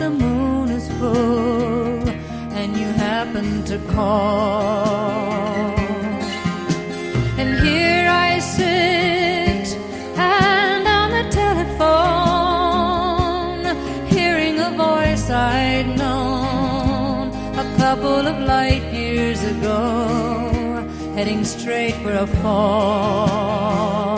the moon is full and you happen to call. And here I sit and on the telephone, hearing a voice I'd known a couple of light years ago, heading straight for a fall.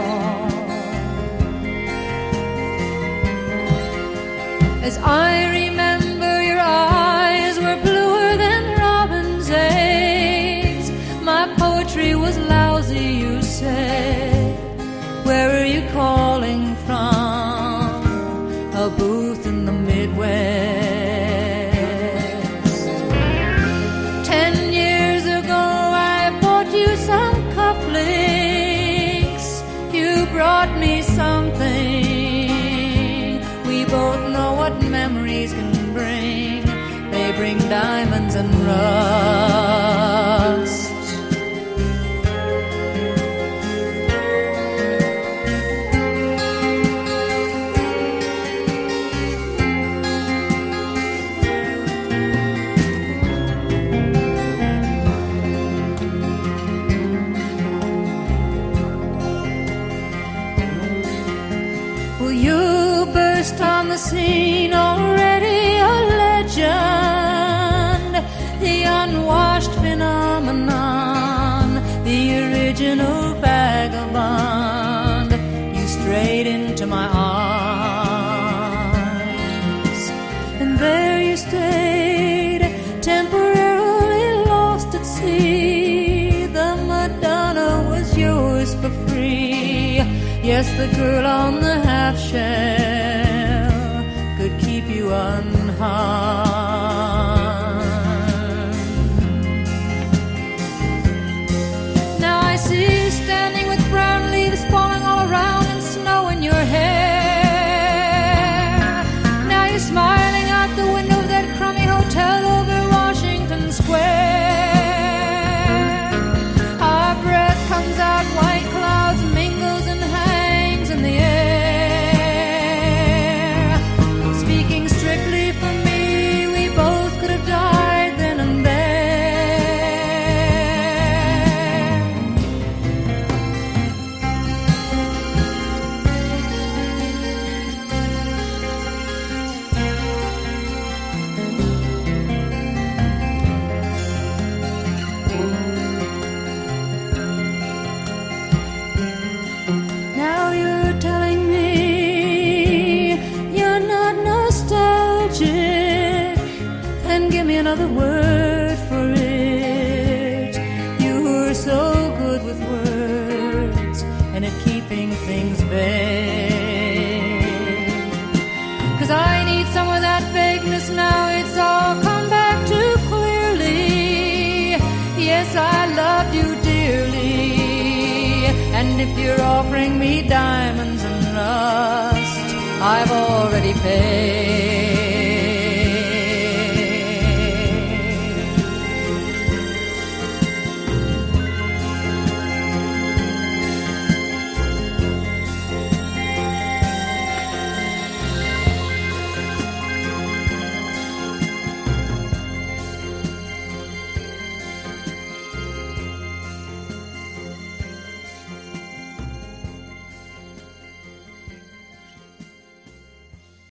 As I remember, your eyes were bluer than robin's eggs. My poetry was lousy, you said. Where are you calling from? A booth in the Midwest. 10 years ago I bought you some cufflinks. You brought me something. We both know what memories can bring. They bring diamonds and rust. Well, you burst on the scene, already a legend, the unwashed phenomenon, the original vagabond. You strayed into my arms, and there you stayed, temporarily lost at sea. The Madonna was yours for free. Yes, the girl on the half shell could keep you unharmed. Now I see you standing with brown leaves falling all around and snow in your hair. Now you're smiling out the window of that crummy hotel over Washington Square. Our breath comes out, white clouds mingles and hangs in the air. Speaking strictly for me, we both could have died then and there. Now you're telling me you're not nostalgic, then give me another word for it. You were so good with words and at keeping things vague. 'Cause I need some of that vagueness now, it's all come back too clearly. Yes, I loved you dearly, and if you're offering me diamonds and rust, I've already paid.